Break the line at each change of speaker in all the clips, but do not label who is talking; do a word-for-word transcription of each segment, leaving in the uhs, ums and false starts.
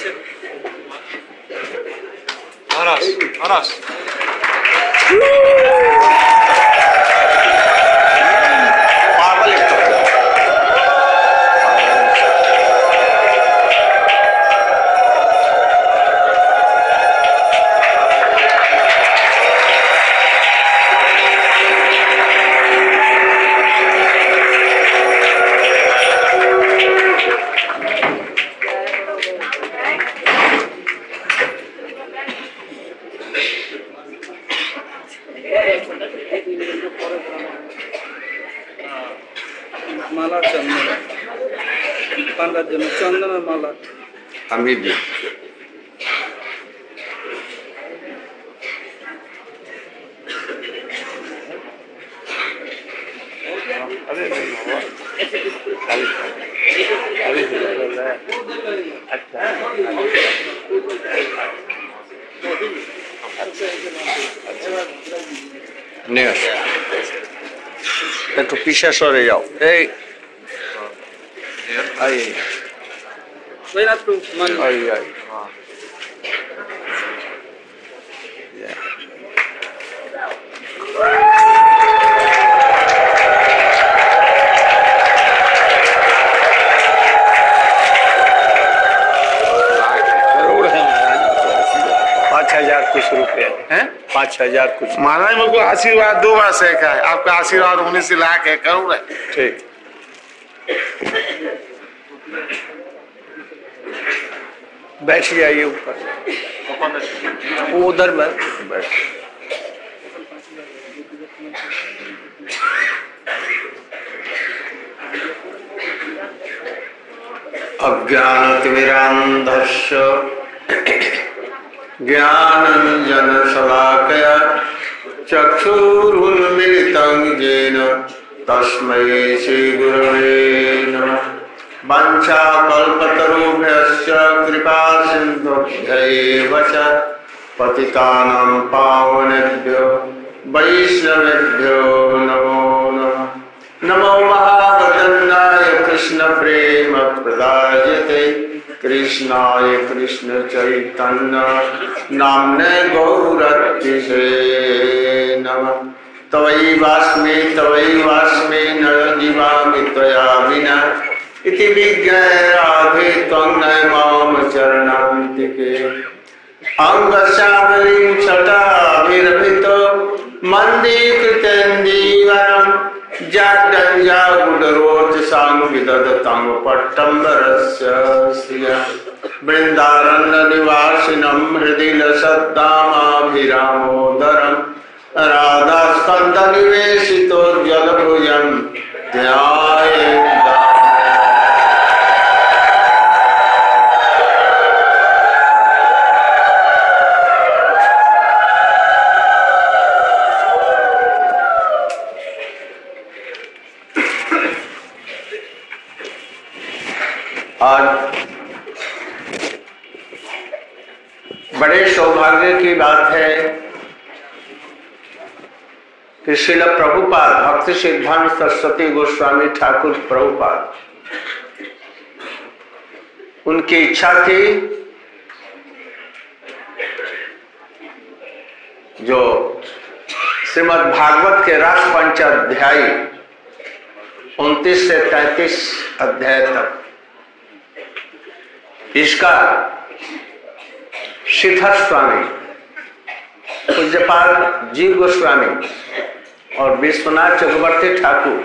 महाराज महाराज
पागल एक
माला चंदन पांडा जन चंदन माला
আমি দিই
अरे नहीं बाबा अरे अरे अच्छा
নিয়ে আসো একটু পিছে সরে যাও এই আই
वही तो मन
আই আই
पाँच हजार कुछ रुपए
हैं
पाँच हजार कुछ
महाराज मुझको आशीर्वाद दो बार सेका है आपका आशीर्वाद होने से लाख है करोड़ है
ठीक
बैठ जाइए ऊपर वो उधर बैठ बैठ अज्ञानतिमिरान्धस्य ज्ञानञ्जनशलाकया चक्षुरुन्मिलितं येन तस्मै श्रीगुरवे नमः। वाञ्छाकल्पतरुभ्यश्च कृपासिन्धुभ्यैव च पतितानां पावनेभ्यो वैष्णवेभ्यो नमो नमः। नमो महावदन्नाय कृष्णप्रेम प्रदायते कृष्णाय कृष्ण चैतन्य नाम्ने गौरतिसे नमः। तवैवास्मि तवैवास्मि न जीवामि त्वया विना इति विज्ञाय राधे त्वं न माम चरणान्तिके। अंगशावलिं छटाभिरभितो मन्दीकृतेन्दीवरम् जाड्डञ्जागुडरोचसां विदधतं पट्टम्बरस्य श्रिया। वृन्दारण्यनिवासिनं हृदि लसद्दामाभिरामोदरम् राधास्कन्धनिवेशितो जलभुजं ध्यायेत्। आज बड़े सौभाग्य की बात है कि श्रील प्रभुपाद भक्ति सिद्धांत सरस्वती गोस्वामी ठाकुर प्रभुपाद उनकी इच्छा थी जो श्रीमद् भागवत के रास पंचाध्यायी उनतीस से तैतीस अध्याय तक इसका सिद्धार्थ स्वामी पूज्यपाल जीव गोस्वामी और विश्वनाथ चक्रवर्ती ठाकुर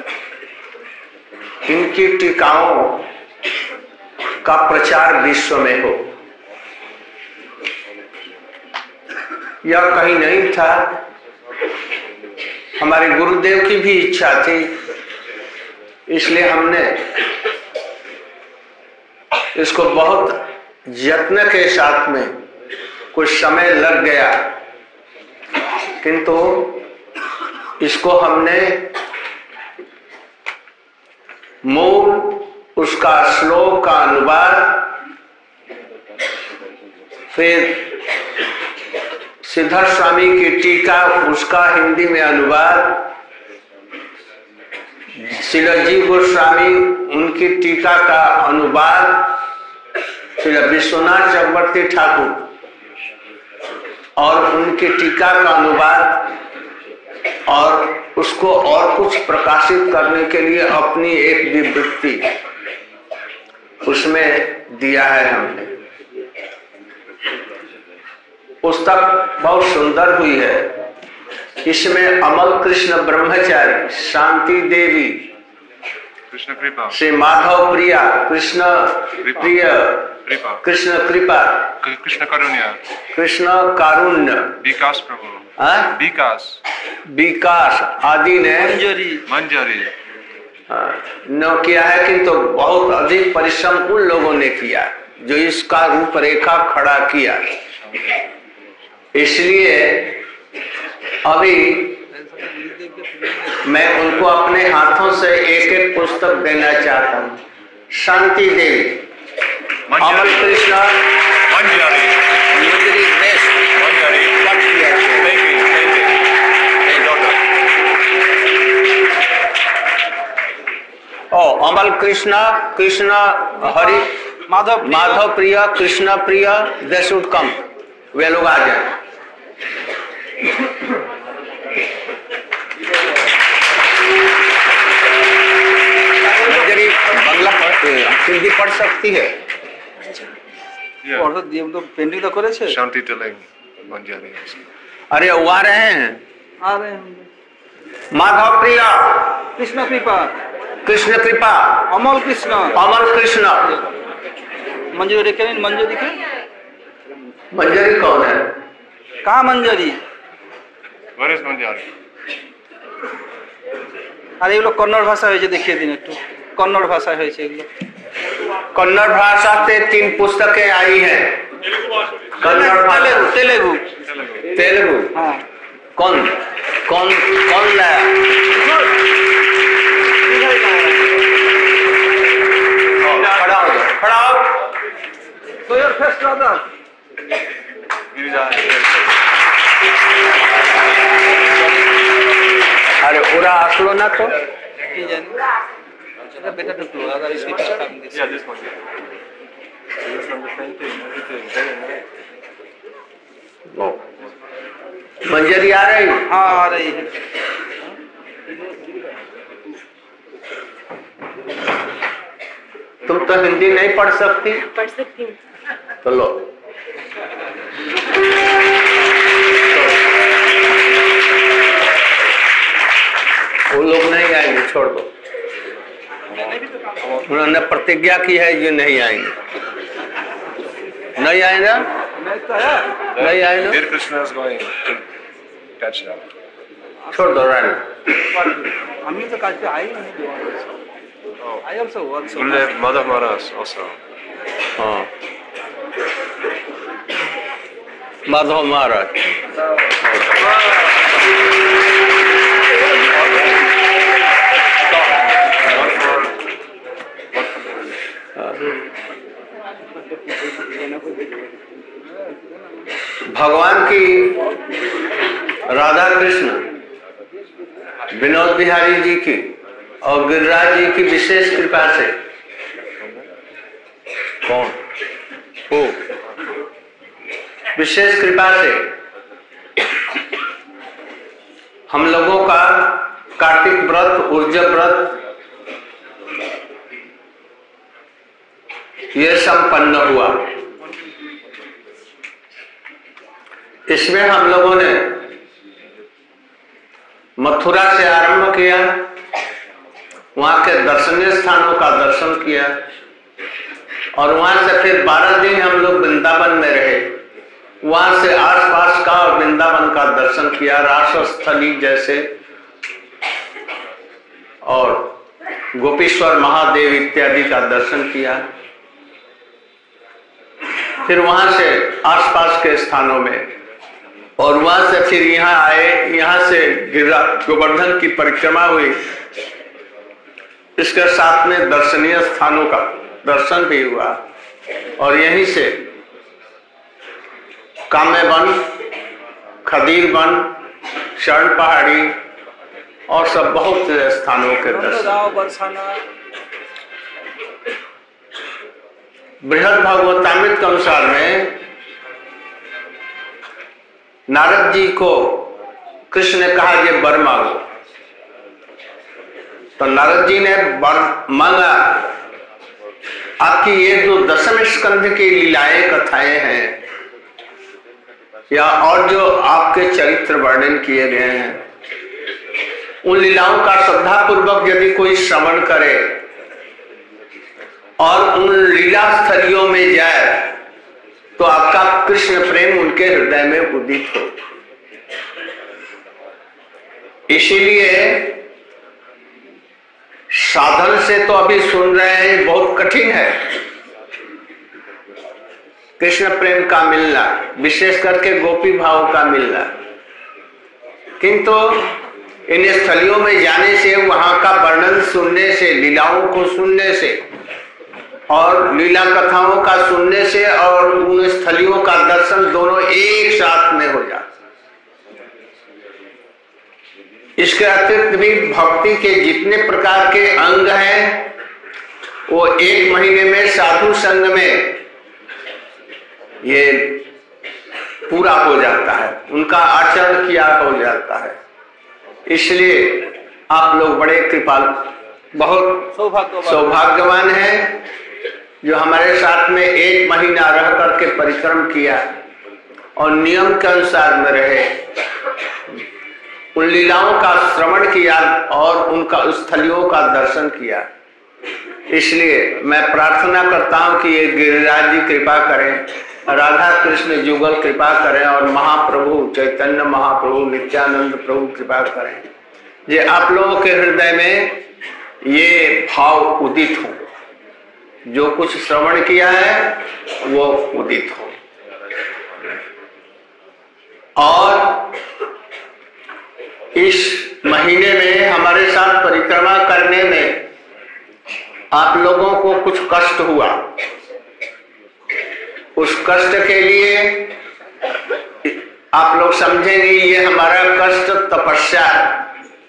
इनकी टीकाओं का प्रचार विश्व में हो, यह कहीं नहीं था। हमारे गुरुदेव की भी इच्छा थी, इसलिए हमने इसको बहुत यत्न के साथ में कुछ समय लग गया, किंतु इसको हमने मूल उसका श्लोक का अनुवाद, फिर सिद्धार्थ स्वामी की टीका उसका हिंदी में अनुवाद, श्रील जीव गोस्वामी उनकी टीका का अनुवाद, श्री विश्वनाथ चक्रवर्ती ठाकुर और उनकी टीका का अनुवाद और उसको और कुछ प्रकाशित करने के लिए अपनी एक विवृत्ति उसमें दिया है हमने। पुस्तक बहुत सुंदर हुई है। इसमें अमल कृष्ण ब्रह्मचारी, शांति देवी,
कृष्ण कृपा,
श्री माधव प्रिया, कृष्ण प्रिय,
कृपा,
कृष्ण कृपा,
कृष्ण कारुण्य,
कृष्ण कारुण्य,
विकास प्रभु,
हाँ?
विकास,
विकास आदि ने
मंजरी
मंजरी
न किया है, किंतु तो बहुत अधिक परिश्रम उन लोगों ने किया जो इसका रूपरेखा खड़ा किया। इसलिए अभी मैं उनको अपने हाथों से एक एक पुस्तक देना चाहता हूँ। शांति देवी, अमल कृष्ण
मंजरी,
मंजरी बेस्ट,
मंजरी,
कट किया है।
thank you, thank you, hey daughter,
ओ अमल कृष्ण, कृष्ण हरि,
माधव
माधव प्रिय, कृष्ण प्रिय, दे शुड कम, वे लोग आ जाए। मंजरी बांग्ला हिंदी पढ़ सकती है।
yeah,
और तो ये तो पेंटिंग तो करे छे।
शांति टेलिंग मंजरी,
अरे वो आ रहे हैं।
आ रहे हैं
माधव प्रिया,
कृष्ण कृपा,
कृष्ण कृपा,
अमल कृष्ण,
अमल कृष्ण।
मंजरी देखे नहीं, मंजरी दिखे
मंजरी कौन है?
कहाँ मंजरी?
where is मंजरी?
আরে এগুলো কন্নড় ভাষা হয়েছে, দেখিয়ে দিন একটু। কন্নড় ভাষা হয়েছে এগুলো।
कन्नड़ भाषा से तीन पुस्तकें आई हैं। कन्नड़
तेलुगु, तेलुगु,
तेलुगु।
हाँ।
कौन कौन कौन लाया? खड़ा हो जाओ, खड़ा हो।
So your first brother?
अरे पूरा আসলো না তো?
কি জানি। এটা বেটা টুকু, আদার इसके पास काम this.
Yeah, this one. This one, the painting, everything, very nice.
वो मंजरी आ रही?
हाँ आ रही है।
तुम तो हिंदी नहीं पढ़ सकती?
पढ़ सकती हूँ।
तो लो। वो लोग नहीं आएंगे, छोड़ दो। उन्होंने प्रतिज्ञा की है ये नहीं आएंगे। नहीं आए ना? नहीं आए ना?
Dear Krishna is going to catch them.
छोड़ दो रानी।
আমি তো কালকে আই नहीं।
Oh,
I also work so
Gurudev Madhav Maharaj also.
हाँ, माधव महाराज।
One for,
भगवान की राधा कृष्ण, विनोद बिहारी जी की और गिरिराज जी की विशेष कृपा से कौन वो विशेष कृपा से हम लोगों का कार्तिक व्रत, ऊर्जा व्रत ये संपन्न हुआ। इसमें हम लोगों ने मथुरा से आरंभ किया, वहां के दर्शनीय स्थानों का दर्शन किया और वहां से फिर बारह दिन हम लोग वृंदावन में रहे। वहां से आसपास का और वृंदावन का दर्शन किया, रासस्थली जैसे और गोपीश्वर महादेव इत्यादि का दर्शन किया। फिर वहां से आसपास के स्थानों में और वहां से फिर यहाँ आए, यहाँ से गिरा गोवर्धन की परिक्रमा हुई। इसके साथ में दर्शनीय स्थानों का दर्शन भी हुआ और यहीं से काम्य वन, खदीर वन, शरण पहाड़ी और सब बहुत से स्थानों के दर्शन। बृहद भागवतामृत के अनुसार में नारद जी को कृष्ण ने कहा ये वर मांगो, तो नारद जी ने वर मांगा आपकी ये जो दसम स्कंध की लीलाएं कथाएं हैं या और जो आपके चरित्र वर्णन किए गए हैं उन लीलाओं का श्रद्धा पूर्वक यदि कोई श्रवण करे और उन लीला स्थलियों में जाए तो आपका कृष्ण प्रेम उनके हृदय में उदित हो। इसीलिए साधन से तो अभी सुन रहे हैं बहुत कठिन है कृष्ण प्रेम का मिलना, विशेष करके गोपी भाव का मिलना, किंतु इन स्थलियों में जाने से, वहां का वर्णन सुनने से, लीलाओं को सुनने से और लीला कथाओं का सुनने से और उन स्थलियों का दर्शन दोनों एक साथ में हो जाता। इसके अतिरिक्त भी भक्ति के जितने प्रकार के अंग हैं वो एक महीने में साधु संग में ये पूरा हो जाता है, उनका आचरण किया हो जाता है। इसलिए आप लोग बड़े कृपाल, बहुत सौभाग्यवान हैं जो हमारे साथ में एक महीना रह करके परिक्रम किया और नियम के अनुसार में रहे, उन लीलाओं का श्रवण किया और उनका स्थलियों का दर्शन किया। इसलिए मैं प्रार्थना करता हूं कि ये गिरिराज जी कृपा करें, राधा कृष्ण जुगल कृपा करें और महाप्रभु चैतन्य महाप्रभु नित्यानंद प्रभु कृपा करें, ये आप लोगों के हृदय में ये भाव उदित हो, जो कुछ श्रवण किया है वो उदित हो। और इस महीने में हमारे साथ परिक्रमा करने में आप लोगों को कुछ कष्ट हुआ, उस कष्ट के लिए आप लोग समझेंगे ये हमारा कष्ट तपस्या है,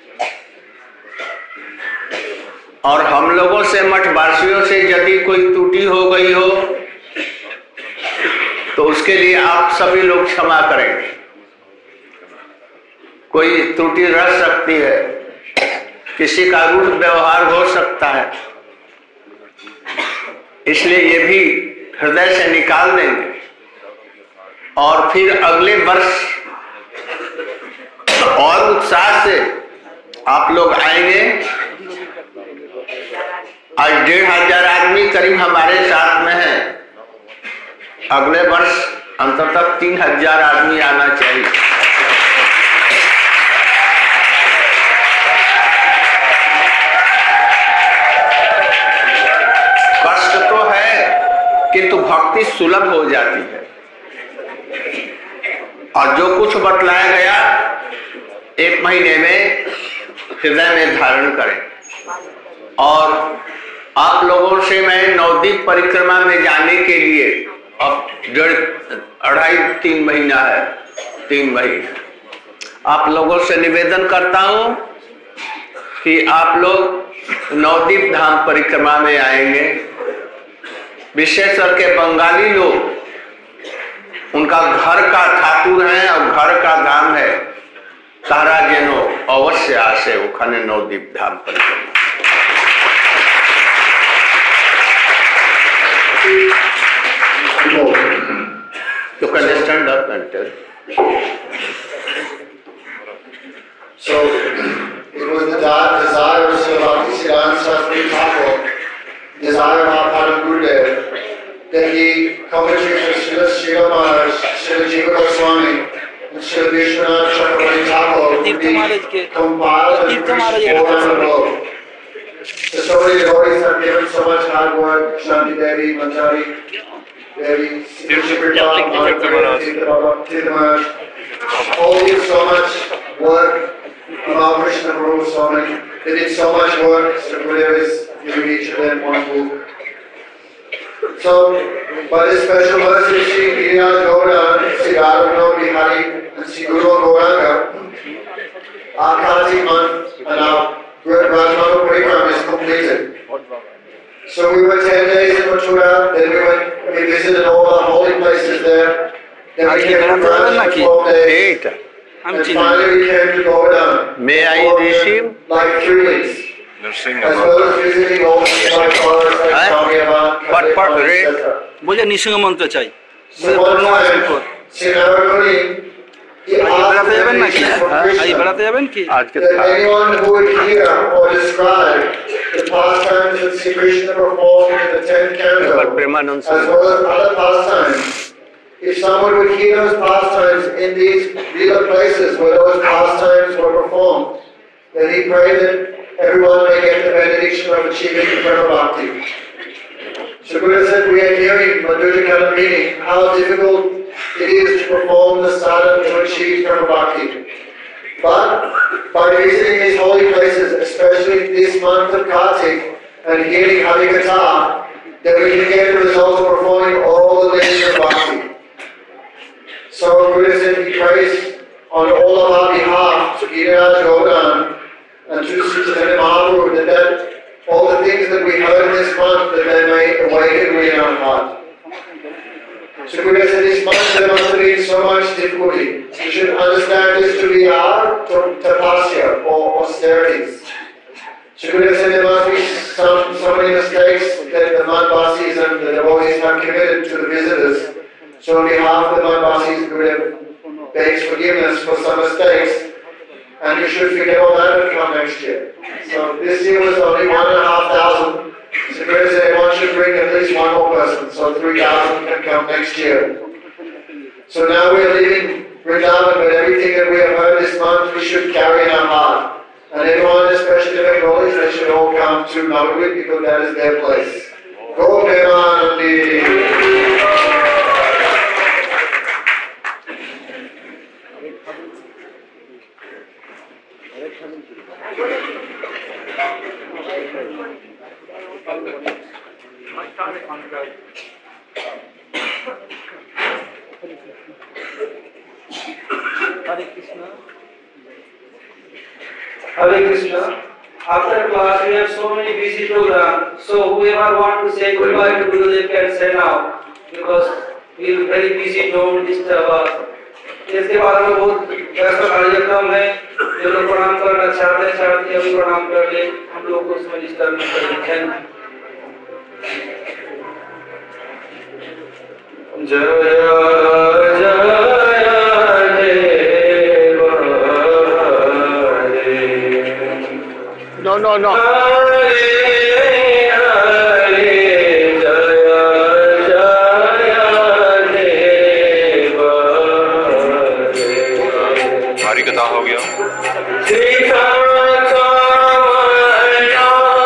और हम लोगों से, मठवासियों से यदि कोई त्रुटि हो गई हो तो उसके लिए आप सभी लोग क्षमा करें। कोई त्रुटि रह सकती है, किसी का रूढ़ व्यवहार हो सकता है, इसलिए ये भी हृदय से निकाल देंगे और फिर अगले वर्ष और उत्साह से आप लोग आएंगे। आज डेढ़ हजार आदमी करीब हमारे साथ में है, अगले वर्ष अंततः तीन हजार आदमी आना चाहिए। कष्ट तो है किंतु भक्ति सुलभ हो जाती है, और जो कुछ बतलाया गया एक महीने में हृदय में धारण करें। और आप लोगों से मैं नवद्वीप परिक्रमा में जाने के लिए अब डेढ़ अढ़ाई तीन महीना है, तीन महीने आप लोगों से निवेदन करता हूं कि आप लोग नवद्वीप धाम परिक्रमा में आएंगे। विशेष करके बंगाली लोग, उनका घर का ठाकुर है और घर का धाम है, तारा जेनो अवश्य आसे ओखाने नवद्वीप धाम परिक्रमा। You can stand up and tell.
So, it was the desire of Sri Siddhanta Saraswati Thakur, desire of our Padma Gurudev, that he commentaries with Srila Srila Maharaj, Srila Jiva Goswami, and Srila Vishwanath Chakravarti Thakur would be compiled and produced all around the world. The so many devotees have given so much hard work, Shanti Devi, Manjari Devi, Srila Maharaj, all did so much work about Krishna Prabhu Swami. They did so much work, Sri Gurudev is giving each of them one book. So, by this special mercy, Sri Giriyaj Gaura, Sri Radhavino Bihari, and Sri Guru Gauranga, our Kali month and our Rajmanu Parikrama is completed. So we were ten days in Mathura, then we went, we visited all the holy places there. Then we came to Raj for twelve days.
এইটা
আমি
And
চিনি
finally we came to Govardhan.
May I
For,
receive?
Like three weeks.
Nursing
As well as visiting all the nearby forests like
Huh?
Shamiyaman,
What part,
Kadepal,
Ray?
et cetera.
বলছে নৃসিংহ মন্ত্র চাই
So one time, Sinavaguni, he asked
বেড়াতে যাবেন
the
নাকি
from
আজ
Krishna
বেড়াতে যাবেন কি
আজকে
that anyone who would hear or describe the pastimes that Sri Krishna performed in the tenth
এবার
canto,
Premananda
as well as other pastimes, if someone would hear those pastimes in these real places where those pastimes were performed, then he prayed that everyone may get the benediction of achieving Prema Bhakti. So Buddha said, we are hearing Madhurya Kala meaning how difficult it is to perform the sadhana to achieve Prema Bhakti. But by visiting these holy places, especially this month of Kartik, and hearing Harikatha, then we can get the result of performing all the lines of Bhakti. So Buddha said he prays on all of our behalf to Giriraj Govardhan and to Sri Chaitanya Mahaprabhu that, that all the things that we heard in this month, that they may awaken in our heart. So Buddha said this month there must have been so much difficulty. You should understand this to be our tapasya or austerities. So Buddha said there must be some, so many mistakes that the Madhvasis and the devotees have committed to the visitors. So on behalf of the Madhvasis, Buddha begs forgiveness for some mistakes. And you should forget all that and come next year. So this year was only one and a half thousand. So Buddha said one should bring at least one more person. So three thousand can come next year. So now we are leaving Vrindavan, but everything that we have heard this month we should carry in our heart. And everyone, especially the Bengalis, they should all come to Navadvip because that is their place. Go Premanandi!
Hare Krishna. Hare Krishna. After class we have so many busy programs. So whoever want to say goodbye to Gurudev can say now because we are very busy. Don't disturb us. इसके बाद में बहुत व्यस्त कार्यक्रम है. जो लोग प्रणाम करना चाहते हैं चाहते हैं अभी प्रणाम कर ले. हम लोग को उसमें डिस्टर्ब नहीं करेंगे. जय जय
No, no, no.
हरी कथा हो गया।